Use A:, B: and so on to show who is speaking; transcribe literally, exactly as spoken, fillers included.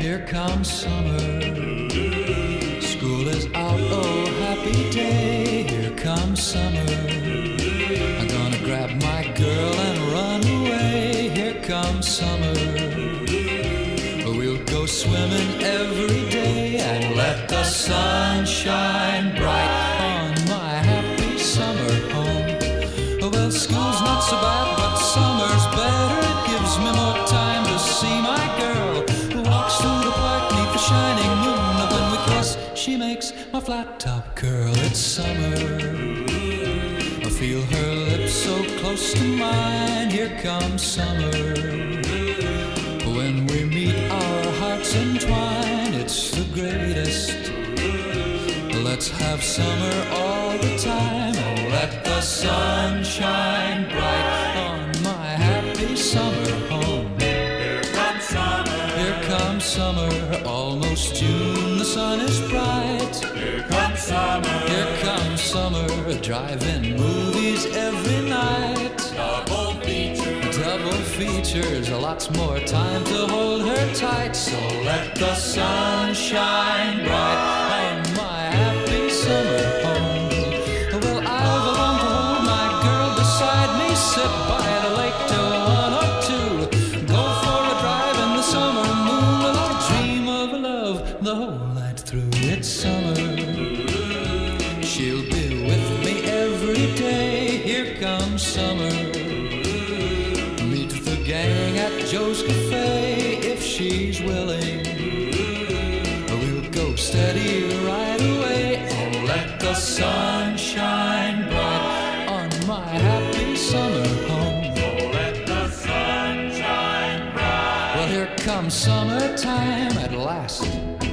A: here comes summer. School is out, oh happy day, here comes summer. I'm gonna grab my girl and run away, here comes summer. We'll go swimming every day and let the sun shine bright on my happy summer home. Well, school's not so bad, but summer's better. It gives me more time to see my girl who walks through the park neath the shining moon. When we kiss, she makes my flat top curl. It's summer. I feel her lips so close to mine. Here comes summer. When we meet, our hearts entwine. It's the greatest. Let's have summer all the time and let the sun shine bright on my happy summer home.
B: Here comes summer.
A: Here comes summer, almost June, the sun is bright.
B: Here comes summer.
A: Here comes summer, drive-in movies every night.
B: Double features.
A: Double features, lots more time to hold her tight. So let the sun shine bright on my happy summer home. Well, I've longed to hold my girl beside me, sit by the lake till one or two, go for a drive in the summer moon, and I dream of love the whole night through. It's summer. She'll be with me every day. Here comes summer. Meet the gang at Joe's Cafe if she's willing. We'll go steady right away and let the sun shine bright on my happy summer home.
B: Oh, let the sun shine bright.
A: Well, here comes summertime at last.